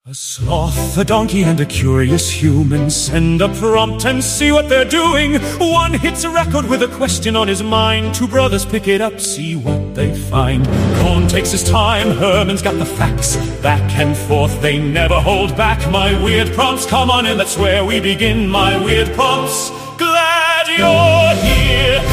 A sloth, a donkey, and a curious human send a prompt and see what they're doing. One hits a record with a question on his mind. Two brothers pick it up, see what they find. Cohn takes his time, Herman's got the facts. Back and forth, they never hold back. My weird prompts, come on in, that's where we begin. My weird prompts, glad you're here.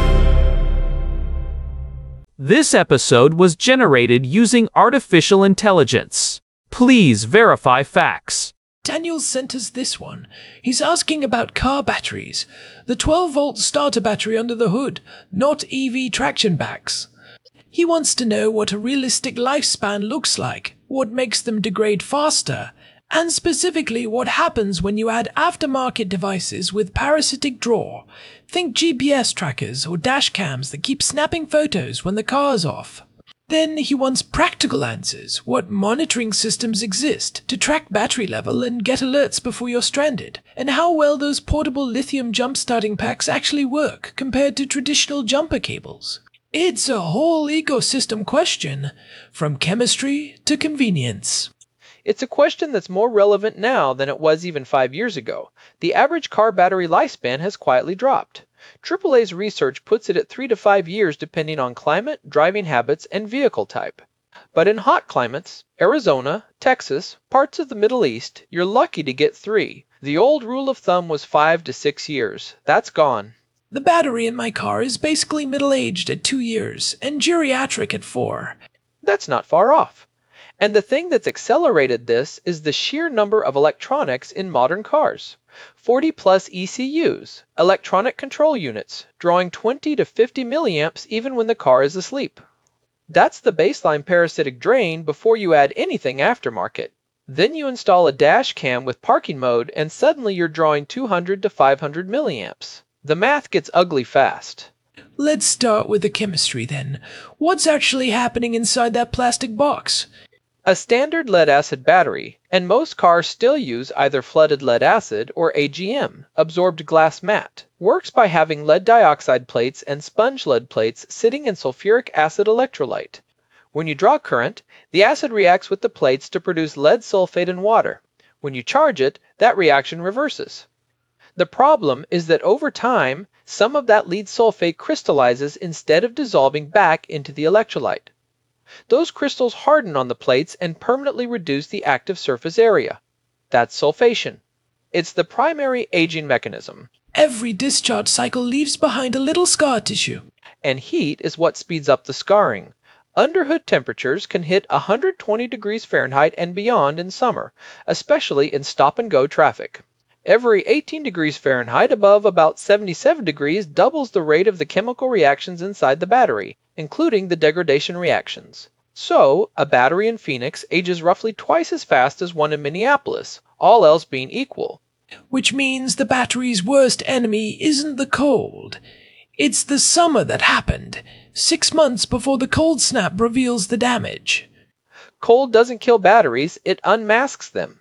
This episode was generated using artificial intelligence. Please verify facts. Daniel sent us this one. He's asking about car batteries. The 12-volt starter battery under the hood, not EV traction packs. He wants to know what a realistic lifespan looks like, what makes them degrade faster, and specifically what happens when you add aftermarket devices with parasitic draw. Think GPS trackers or dash cams that keep snapping photos when the car's off. Then he wants practical answers. What monitoring systems exist to track battery level and get alerts before you're stranded? And how well those portable lithium jump-starting packs actually work compared to traditional jumper cables? It's a whole ecosystem question, from chemistry to convenience. It's a question that's more relevant now than it was even 5 years ago. The average car battery lifespan has quietly dropped. AAA's research puts it at 3 to 5 years depending on climate, driving habits, and vehicle type. But in hot climates, Arizona, Texas, parts of the Middle East, you're lucky to get 3. The old rule of thumb was 5 to 6 years. That's gone. The battery in my car is basically middle-aged at 2 years and geriatric at 4. That's not far off. And the thing that's accelerated this is the sheer number of electronics in modern cars. 40 plus ECUs, electronic control units, drawing 20 to 50 milliamps even when the car is asleep. That's the baseline parasitic drain before you add anything aftermarket. Then you install a dash cam with parking mode and suddenly you're drawing 200 to 500 milliamps. The math gets ugly fast. Let's start with the chemistry then. What's actually happening inside that plastic box? A standard lead-acid battery, and most cars still use either flooded lead acid or AGM, absorbed glass mat, works by having lead dioxide plates and sponge lead plates sitting in sulfuric acid electrolyte. When you draw current, the acid reacts with the plates to produce lead sulfate and water. When you charge it, that reaction reverses. The problem is that over time, some of that lead sulfate crystallizes instead of dissolving back into the electrolyte. Those crystals harden on the plates and permanently reduce the active surface area. That's sulfation. It's the primary aging mechanism. Every discharge cycle leaves behind a little scar tissue. And heat is what speeds up the scarring. Underhood temperatures can hit 120 degrees Fahrenheit and beyond in summer, especially in stop-and-go traffic. Every 18 degrees Fahrenheit above about 77 degrees doubles the rate of the chemical reactions inside the battery, including the degradation reactions. So, a battery in Phoenix ages roughly twice as fast as one in Minneapolis, all else being equal. Which means the battery's worst enemy isn't the cold. It's the summer that happened, 6 months before the cold snap reveals the damage. Cold doesn't kill batteries, it unmasks them.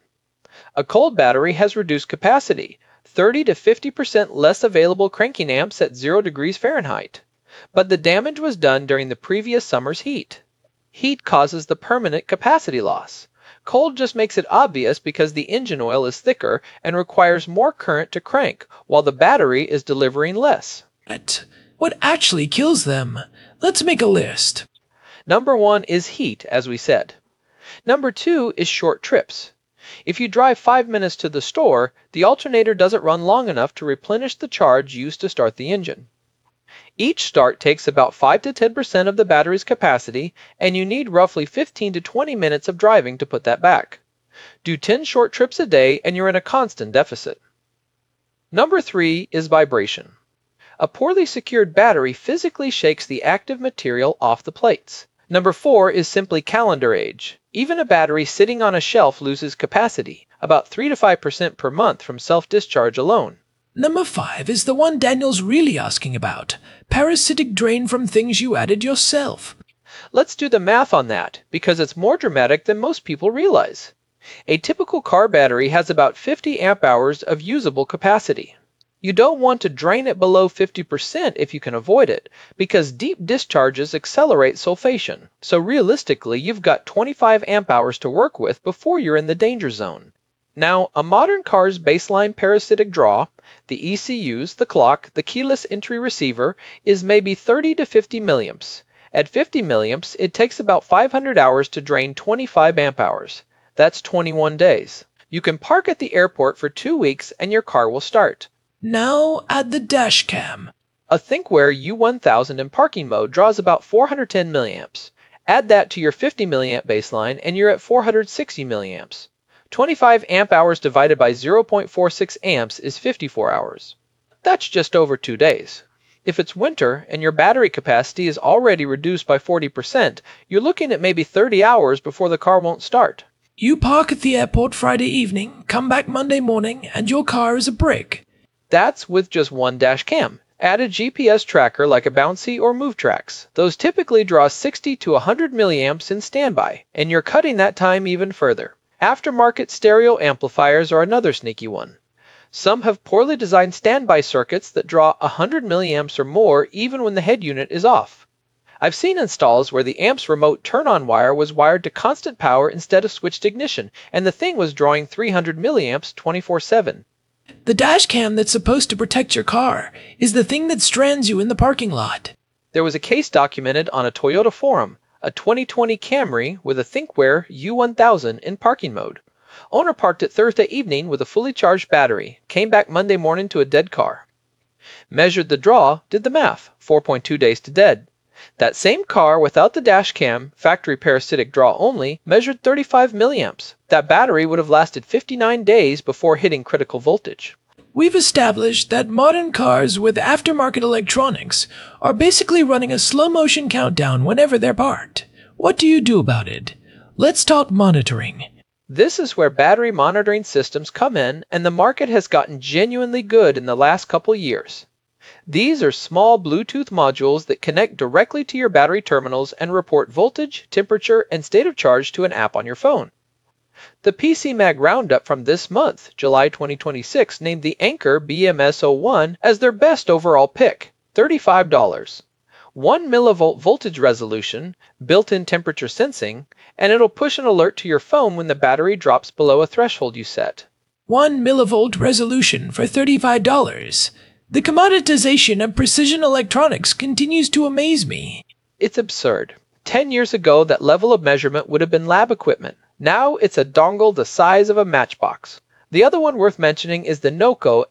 A cold battery has reduced capacity, 30 to 50% less available cranking amps at 0 degrees Fahrenheit. But the damage was done during the previous summer's heat. Heat causes the permanent capacity loss. Cold just makes it obvious because the engine oil is thicker and requires more current to crank, while the battery is delivering less. But what actually kills them? Let's make a list. Number 1 is heat, as we said. Number 2 is short trips. If you drive 5 minutes to the store, the alternator doesn't run long enough to replenish the charge used to start the engine. Each start takes about 5 to 10% of the battery's capacity, and you need roughly 15 to 20 minutes of driving to put that back. Do 10 short trips a day and you're in a constant deficit. Number 3 is vibration. A poorly secured battery physically shakes the active material off the plates. Number 4 is simply calendar age. Even a battery sitting on a shelf loses capacity, about 3 to 5% per month from self-discharge alone. Number 5 is the one Daniel's really asking about. Parasitic drain from things you added yourself. Let's do the math on that, because it's more dramatic than most people realize. A typical car battery has about 50 amp hours of usable capacity. You don't want to drain it below 50% if you can avoid it, because deep discharges accelerate sulfation, so realistically you've got 25 amp hours to work with before you're in the danger zone. Now, a modern car's baseline parasitic draw, the ECUs, the clock, the keyless entry receiver, is maybe 30 to 50 milliamps. At 50 milliamps, it takes about 500 hours to drain 25 amp hours. That's 21 days. You can park at the airport for 2 weeks and your car will start. Now add the dash cam. A ThinkWare U1000 in parking mode draws about 410 milliamps. Add that to your 50 milliamp baseline and you're at 460 milliamps. 25 amp hours divided by 0.46 amps is 54 hours. That's just over 2 days. If it's winter and your battery capacity is already reduced by 40%, you're looking at maybe 30 hours before the car won't start. You park at the airport Friday evening, come back Monday morning, and your car is a brick. That's with just one dash cam. Add a GPS tracker like a Bouncy or MoveTrax. Those typically draw 60 to 100 milliamps in standby, and you're cutting that time even further. Aftermarket stereo amplifiers are another sneaky one. Some have poorly designed standby circuits that draw 100 milliamps or more even when the head unit is off. I've seen installs where the amp's remote turn-on wire was wired to constant power instead of switched ignition, and the thing was drawing 300 milliamps 24/7. The dash cam that's supposed to protect your car is the thing that strands you in the parking lot. There was a case documented on a Toyota forum, a 2020 Camry with a ThinkWare U1000 in parking mode. Owner parked it Thursday evening with a fully charged battery, came back Monday morning to a dead car. Measured the draw, did the math, 4.2 days to dead. That same car without the dash cam, factory parasitic draw only, measured 35 milliamps. That battery would have lasted 59 days before hitting critical voltage. We've established that modern cars with aftermarket electronics are basically running a slow-motion countdown whenever they're parked. What do you do about it? Let's talk monitoring. This is where battery monitoring systems come in, and the market has gotten genuinely good in the last couple years. These are small Bluetooth modules that connect directly to your battery terminals and report voltage, temperature, and state of charge to an app on your phone. The PCMag Roundup from this month, July 2026, named the Anker BMS01 as their best overall pick, $35. 1 millivolt voltage resolution, built-in temperature sensing, and it'll push an alert to your phone when the battery drops below a threshold you set. 1 millivolt resolution for $35. The commoditization of precision electronics continues to amaze me. It's absurd. 10 years ago, that level of measurement would have been lab equipment. Now it's a dongle the size of a matchbox. The other one worth mentioning is the Noco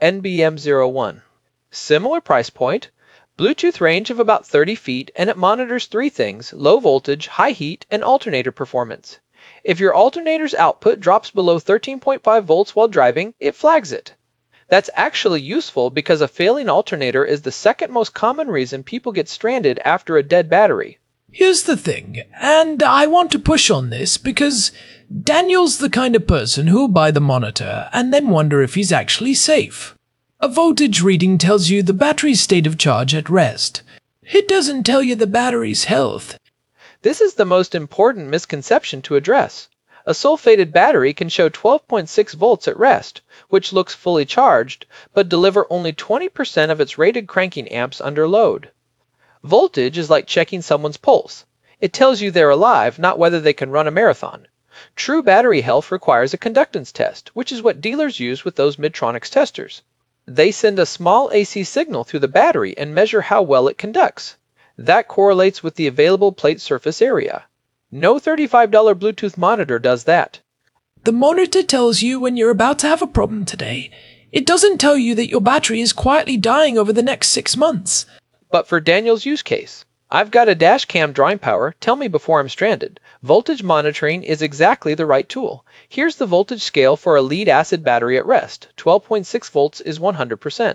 NBM01. Similar price point, Bluetooth range of about 30 feet, and it monitors 3 things: low voltage, high heat, and alternator performance. If your alternator's output drops below 13.5 volts while driving, it flags it. That's actually useful because a failing alternator is the second most common reason people get stranded after a dead battery. Here's the thing, and I want to push on this because Daniel's the kind of person who'll buy the monitor and then wonder if he's actually safe. A voltage reading tells you the battery's state of charge at rest. It doesn't tell you the battery's health. This is the most important misconception to address. A sulfated battery can show 12.6 volts at rest, which looks fully charged, but deliver only 20% of its rated cranking amps under load. Voltage is like checking someone's pulse. It tells you they're alive, not whether they can run a marathon. True battery health requires a conductance test, which is what dealers use with those Midtronics testers. They send a small AC signal through the battery and measure how well it conducts. That correlates with the available plate surface area. No $35 Bluetooth monitor does that. The monitor tells you when you're about to have a problem today. It doesn't tell you that your battery is quietly dying over the next 6 months. But for Daniel's use case, I've got a dash cam drawing power, tell me before I'm stranded. Voltage monitoring is exactly the right tool. Here's the voltage scale for a lead acid battery at rest. 12.6 volts is 100%.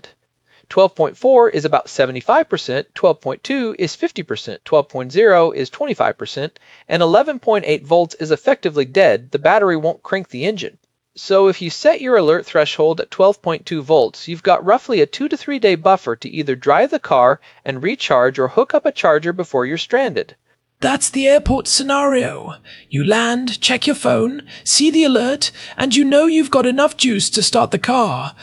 12.4 is about 75%, 12.2 is 50%, 12.0 is 25%, and 11.8 volts is effectively dead. The battery won't crank the engine. So if you set your alert threshold at 12.2 volts, you've got roughly a 2 to 3 day buffer to either drive the car and recharge or hook up a charger before you're stranded. That's the airport scenario. You land, check your phone, see the alert, and you know you've got enough juice to start the car.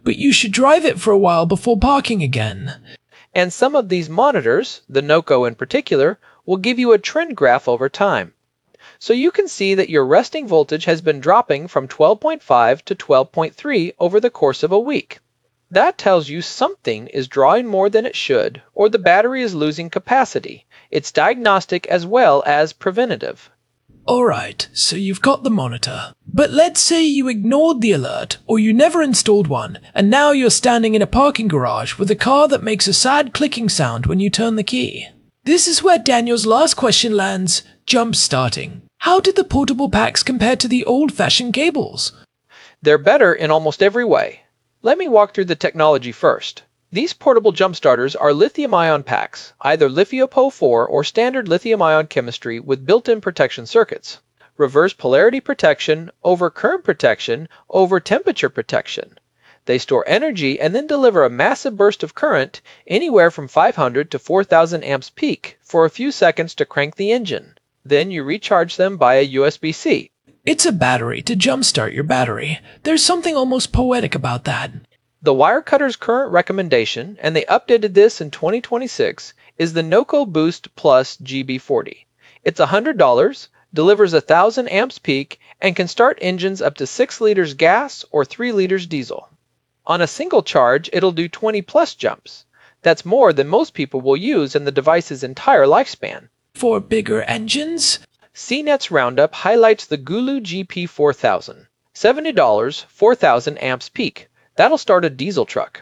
but you should drive it for a while before parking again. And some of these monitors, the NOCO in particular, will give you a trend graph over time. So you can see that your resting voltage has been dropping from 12.5 to 12.3 over the course of a week. That tells you something is drawing more than it should, or the battery is losing capacity. It's diagnostic as well as preventative. Alright, so you've got the monitor. But let's say you ignored the alert, or you never installed one, and now you're standing in a parking garage with a car that makes a sad clicking sound when you turn the key. This is where Daniel's last question lands, jump starting. How did the portable packs compare to the old-fashioned cables? They're better in almost every way. Let me walk through the technology first. These portable jump starters are lithium-ion packs, either LiFePO4 or standard lithium-ion chemistry with built-in protection circuits. Reverse polarity protection, over current protection, over temperature protection. They store energy and then deliver a massive burst of current, anywhere from 500 to 4,000 amps peak, for a few seconds to crank the engine. Then you recharge them via USB-C. It's a battery to jumpstart your battery. There's something almost poetic about that. The Wirecutter's current recommendation, and they updated this in 2026, is the NOCO Boost Plus GB40. It's $100, delivers 1,000 amps peak, and can start engines up to 6 liters gas or 3 liters diesel. On a single charge, it'll do 20 plus jumps. That's more than most people will use in the device's entire lifespan. For bigger engines? CNET's roundup highlights the Gulu GP4000. $70, 4,000 amps peak. That'll start a diesel truck.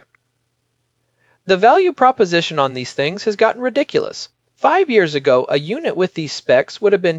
The value proposition on these things has gotten ridiculous. 5 years ago, a unit with these specs would have been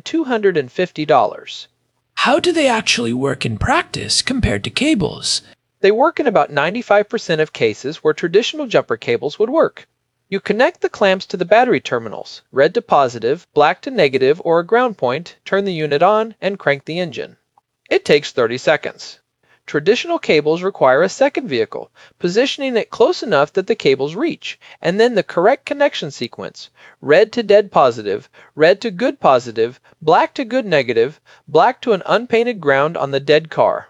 $250. How do they actually work in practice compared to cables? They work in about 95% of cases where traditional jumper cables would work. You connect the clamps to the battery terminals, red to positive, black to negative, or a ground point, turn the unit on, and crank the engine. It takes 30 seconds. Traditional cables require a second vehicle, positioning it close enough that the cables reach, and then the correct connection sequence, red to dead positive, red to good positive, black to good negative, black to an unpainted ground on the dead car.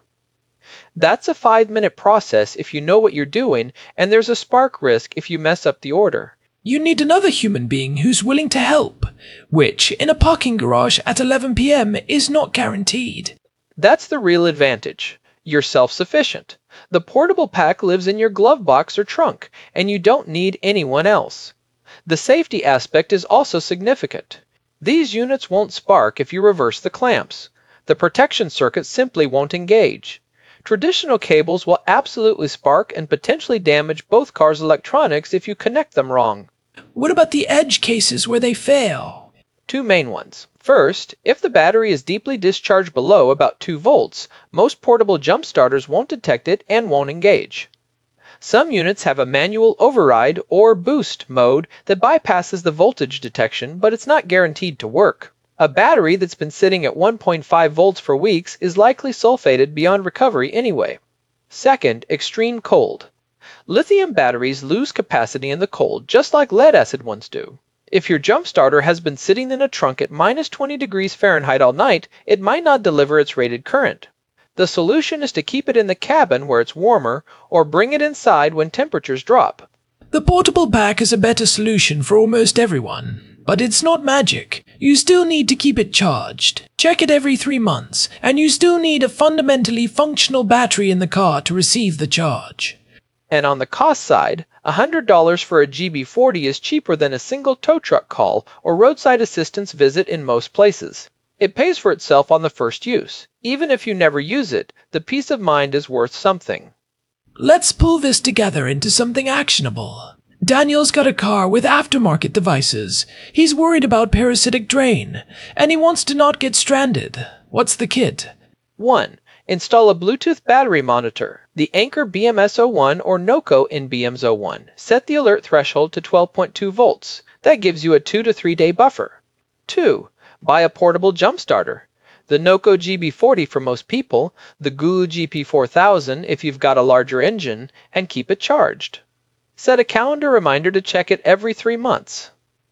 That's a 5-minute process if you know what you're doing, and there's a spark risk if you mess up the order. You need another human being who's willing to help, which, in a parking garage at 11 p.m. is not guaranteed. That's the real advantage. You're self-sufficient. The portable pack lives in your glove box or trunk, and you don't need anyone else. The safety aspect is also significant. These units won't spark if you reverse the clamps. The protection circuit simply won't engage. Traditional cables will absolutely spark and potentially damage both cars' electronics if you connect them wrong. What about the edge cases where they fail? 2 main ones. First, if the battery is deeply discharged below about 2 volts, most portable jump starters won't detect it and won't engage. Some units have a manual override or boost mode that bypasses the voltage detection, but it's not guaranteed to work. A battery that's been sitting at 1.5 volts for weeks is likely sulfated beyond recovery anyway. Second, extreme cold. Lithium batteries lose capacity in the cold just like lead-acid ones do. If your jump starter has been sitting in a trunk at minus 20 degrees Fahrenheit all night, it might not deliver its rated current. The solution is to keep it in the cabin where it's warmer, or bring it inside when temperatures drop. The portable pack is a better solution for almost everyone. But it's not magic. You still need to keep it charged. Check it every 3 months, and you still need a fundamentally functional battery in the car to receive the charge. And on the cost side, $100 for a GB40 is cheaper than a single tow truck call or roadside assistance visit in most places. It pays for itself on the first use. Even if you never use it, the peace of mind is worth something. Let's pull this together into something actionable. Daniel's got a car with aftermarket devices. He's worried about parasitic drain, and he wants to not get stranded. What's the kit? 1. Install a Bluetooth battery monitor, the Anker BMS01 or NOCO in BMS01. Set the alert threshold to 12.2 volts. That gives you a 2 to 3 day buffer. 2. Buy a portable jump starter. The NOCO GB40 for most people, the Gulu GP4000 if you've got a larger engine, and keep it charged. Set a calendar reminder to check it every 3 months.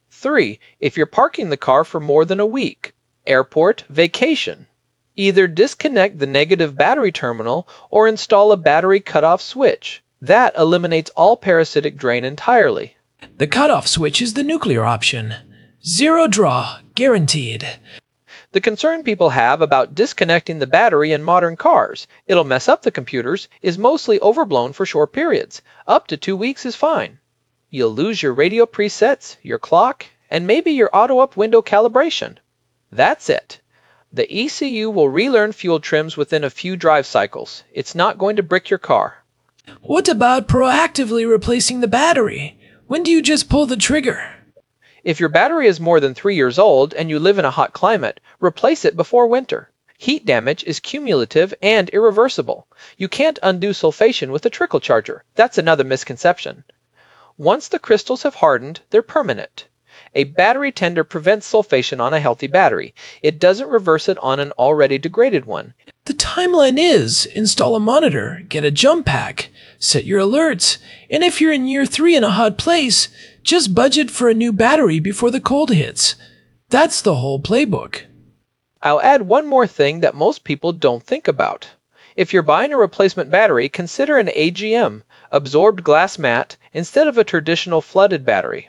3. If you're parking the car for more than a week. Airport, vacation. Either disconnect the negative battery terminal or install a battery cutoff switch. That eliminates all parasitic drain entirely. The cutoff switch is the nuclear option. Zero draw, guaranteed. The concern people have about disconnecting the battery in modern cars, it'll mess up the computers, is mostly overblown for short periods. Up to 2 weeks is fine. You'll lose your radio presets, your clock, and maybe your auto-up window calibration. That's it. The ECU will relearn fuel trims within a few drive cycles. It's not going to brick your car. What about proactively replacing the battery? When do you just pull the trigger? If your battery is more than 3 years old and you live in a hot climate, replace it before winter. Heat damage is cumulative and irreversible. You can't undo sulfation with a trickle charger. That's another misconception. Once the crystals have hardened, they're permanent. A battery tender prevents sulfation on a healthy battery. It doesn't reverse it on an already degraded one. The timeline is install a monitor, get a jump pack, set your alerts, and if you're in year 3 in a hot place, just budget for a new battery before the cold hits. That's the whole playbook. I'll add one more thing that most people don't think about. If you're buying a replacement battery, consider an AGM, absorbed glass mat, instead of a traditional flooded battery.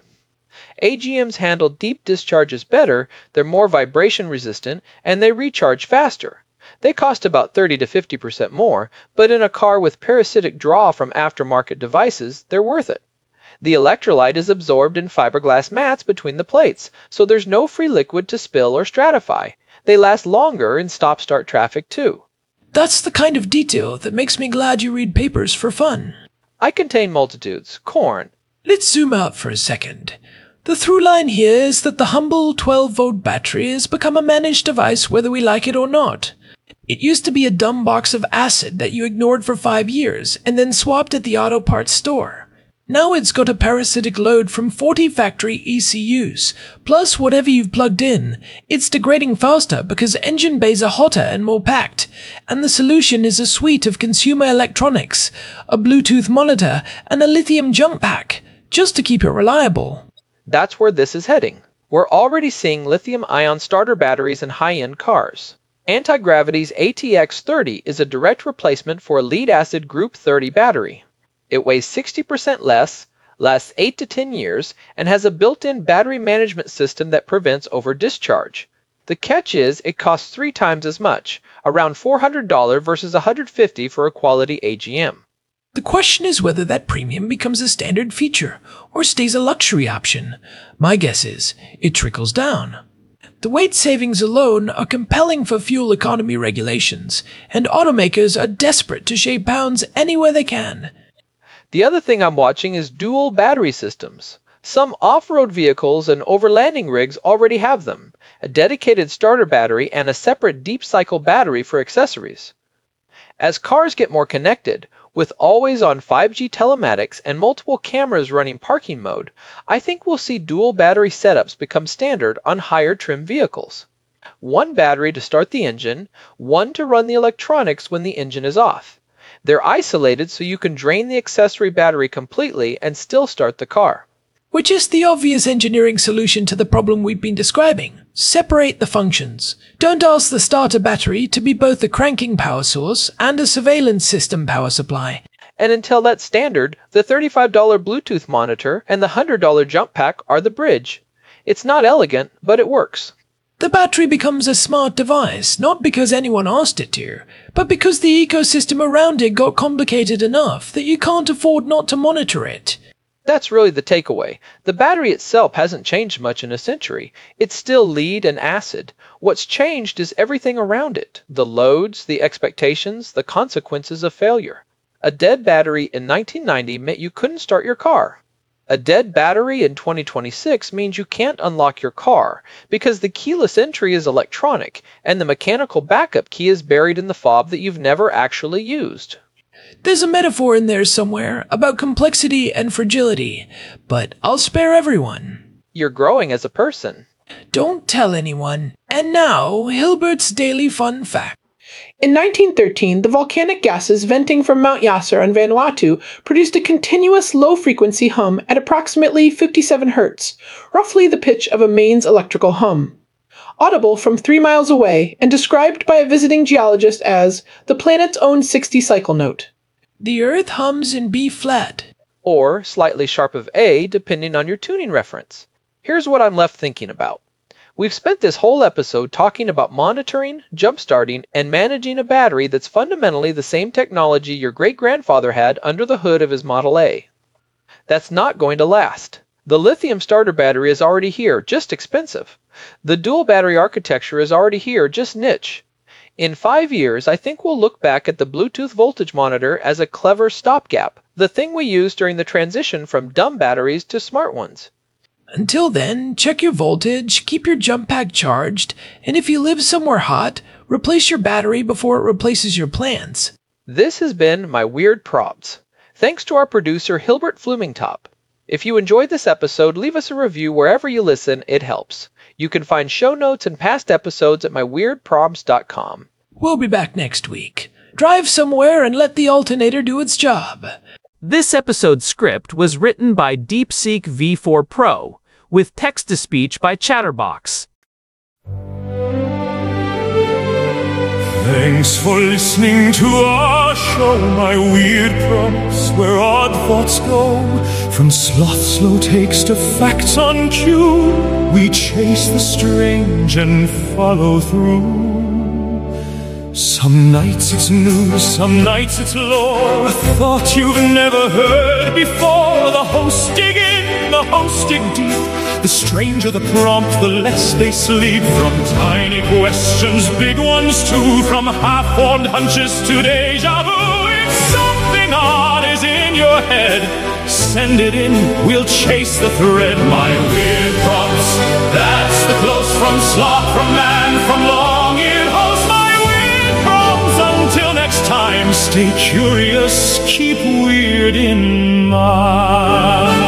AGMs handle deep discharges better, they're more vibration resistant, and they recharge faster. They cost about 30 to 50% more, but in a car with parasitic draw from aftermarket devices, they're worth it. The electrolyte is absorbed in fiberglass mats between the plates, so there's no free liquid to spill or stratify. They last longer in stop-start traffic too. That's the kind of detail that makes me glad you read papers for fun. I contain multitudes. Corn. Let's zoom out for a second. The through line here is that the humble 12-volt battery has become a managed device whether we like it or not. It used to be a dumb box of acid that you ignored for 5 years and then swapped at the auto parts store. Now it's got a parasitic load from 40 factory ECUs, plus whatever you've plugged in. It's degrading faster because engine bays are hotter and more packed, and the solution is a suite of consumer electronics, a Bluetooth monitor, and a lithium jump pack, just to keep it reliable. That's where this is heading. We're already seeing lithium-ion starter batteries in high-end cars. Anti-Gravity's ATX30 is a direct replacement for a lead-acid Group 30 battery. It weighs 60% less, lasts 8 to 10 years, and has a built-in battery management system that prevents over-discharge. The catch is it costs 3 times as much, around $400 versus $150 for a quality AGM. The question is whether that premium becomes a standard feature or stays a luxury option. My guess is it trickles down. The weight savings alone are compelling for fuel economy regulations, and automakers are desperate to shave pounds anywhere they can. The other thing I'm watching is dual battery systems. Some off-road vehicles and overlanding rigs already have them, a dedicated starter battery and a separate deep cycle battery for accessories. As cars get more connected, with always-on 5G telematics and multiple cameras running parking mode, I think we'll see dual battery setups become standard on higher trim vehicles. One battery to start the engine, one to run the electronics when the engine is off. They're isolated so you can drain the accessory battery completely and still start the car. Which is the obvious engineering solution to the problem we've been describing. Separate the functions. Don't ask the starter battery to be both a cranking power source and a surveillance system power supply. And until that's standard, the $35 Bluetooth monitor and the $100 jump pack are the bridge. It's not elegant, but it works. The battery becomes a smart device, not because anyone asked it to, but because the ecosystem around it got complicated enough that you can't afford not to monitor it. That's really the takeaway. The battery itself hasn't changed much in a century. It's still lead and acid. What's changed is everything around it. The loads, the expectations, the consequences of failure. A dead battery in 1990 meant you couldn't start your car. A dead battery in 2026 means you can't unlock your car because the keyless entry is electronic and the mechanical backup key is buried in the fob that you've never actually used. There's a metaphor in there somewhere about complexity and fragility, but I'll spare everyone. You're growing as a person. Don't tell anyone. And now, Hilbert's Daily Fun Fact. In 1913, the volcanic gases venting from Mount Yasser on Vanuatu produced a continuous low-frequency hum at approximately 57 Hz, roughly the pitch of a mains electrical hum. Audible from 3 miles away and described by a visiting geologist as the planet's own 60 cycle note. The earth hums in B flat. Or slightly sharp of A, depending on your tuning reference. Here's what I'm left thinking about. We've spent this whole episode talking about monitoring, jump-starting, and managing a battery that's fundamentally the same technology your great-grandfather had under the hood of his Model A. That's not going to last. The lithium starter battery is already here, just expensive. The dual battery architecture is already here, just niche. In 5 years, I think we'll look back at the Bluetooth voltage monitor as a clever stopgap, the thing we used during the transition from dumb batteries to smart ones. Until then, check your voltage, keep your jump pack charged, and if you live somewhere hot, replace your battery before it replaces your plans. This has been my Weird Probs. Thanks to our producer Hilbert Flumingtop. If you enjoyed this episode, leave us a review wherever you listen, it helps. You can find show notes and past episodes at myweirdprobs.com. We'll be back next week. Drive somewhere and let the alternator do its job. This episode's script was written by DeepSeek V4 Pro, with text-to-speech by Chatterbox. Thanks for listening to our show, My Weird Prompts, where odd thoughts go. From sloth slow takes to facts on cue, we chase the strange and follow through. Some nights it's news, some nights it's lore, a thought you've never heard before. The hosts dig in, the hosts dig deep. The stranger the prompt, the less they sleep. From tiny questions, big ones too. From half-formed hunches to deja vu. If something odd is in your head, send it in, we'll chase the thread. My Weird Prompts, that's the close from sloth, from man, from long-eared host. My Weird Prompts, until next time, stay curious, keep weird in mind.